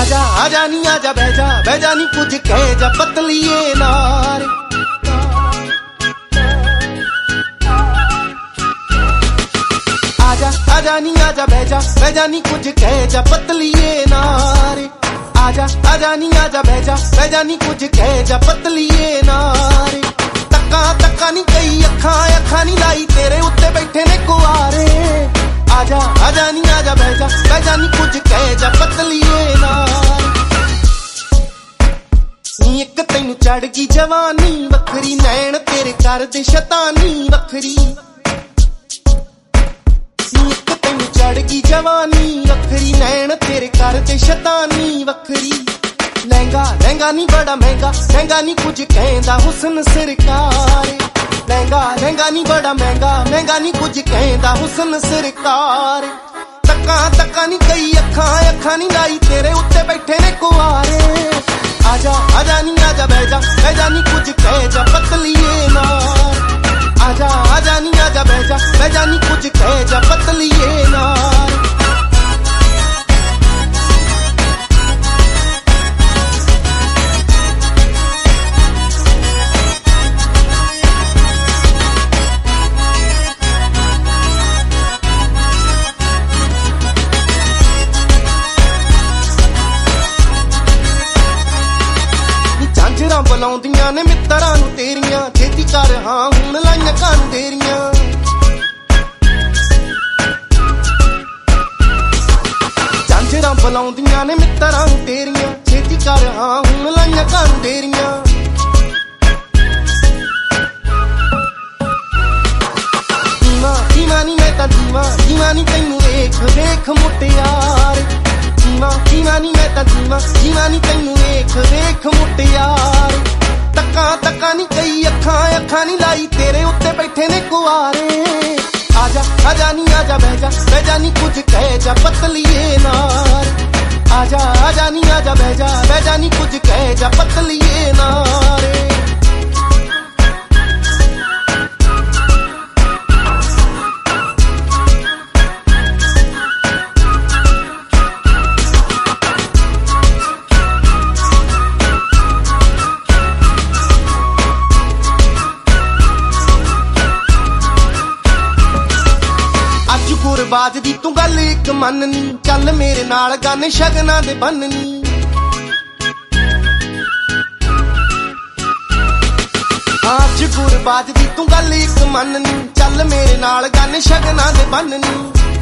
आजा आजा नी आजा बह जा नी कुछ कह जा पतलिए नारे। आजा आजा नी आजा बह जा नी कुछ कह जा पतलिए नारे। आजा आजा नी आजा बह जा नी कुछ कह जा पतलिए नारे। तक्का तक्का नी कई अखां अखां नी लाई तेरे उत्ते बैठे ने कुआरे। आजा आजा नी आजा बह जा नी कुछ कह जा पतलिए नारे। एक तैनू चढ़ गई जवानी वखरी नैन तेरे कर दे शैतानी वखरी। एक तैनू चढ़ गई जवानी वखरी नैन तेरे कर दे शैतानी वखरी। लहंगा लहंगा नी बड़ा महंगा नी कुछ कहंदा हुस्न सरकार। लहंगा लहंगा नी बड़ा महंगा नी कुछ कहंदा हुस्न सरकार। तक्का तक्का नी कई अखां अखां नी लाई तेरे उत्ते बैठे ने कुआरे। आजा आजा नी आजा बह जा नी कुछ कह जा पतलिए नार। आजा आजा नी आजा बह जा नी कुछ कह जा पतलिए नार। बुलाउंदियां ने मित्तरां नूं तेरियां छेती कर हां हुण लाइयां कानूं तेरियां। झांझरां बुलाउंदियां ने मित्तरां नूं तेरियां छेती कर हां हुण लाइयां कानूं तेरियां। धीमा नी मैं तां धीमा नी तैनू वेख वेख मुटियार। धीमा नी मैं तां धीमा नी तैनू वेख वेख मुटियार। तक्का तक्का नी कई अखां अखां नी लाई तेरे उत्ते बैठे ने कुआरे। आजा आजा नी आजा बह जा नी कुछ कह जा पतलिए नार। आजा आजा नी आजा बह जा नी कुछ कह जा पतलिए नारे। गुरबाज दी तू गल इक मननी चल मेरे नाल गाने शगना दे बननी। आज गुरबाज दी तू गल इक मननी चल मेरे नाल गाने शगना दे बननी।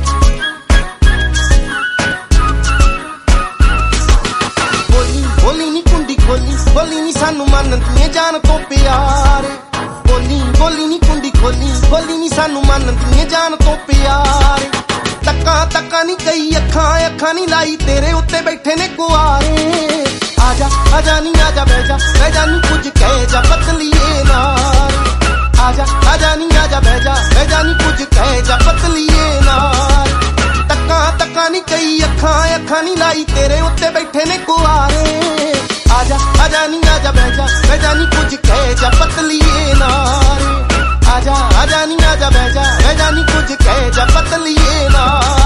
बोली बोली नी कुंडी बोली नी सानू मनदी जान तो प्यार। बोली नी कुंडी बोली नी सानू मनदी जान तो प्यार। तक्का तक्का नी कई अखां अखां नी लाई तेरे उत्ते बैठे ने कुआरे। आजा आजा नी आजा बह जा नी कुछ कह जा पतलिए नार। आजा आजा नी आजा बह जा नी कुछ कह जा पतलिए नार। तक्का तक्का नी कई अखां अखां नी लाई तेरे उत्ते बैठे ने कुआरे। आजा आजा नी आजा बह जा नी कुछ कह जा पतलिए नार। आजा आजा नी आजा बह जा नी कुछ कह जा पतलिए नार।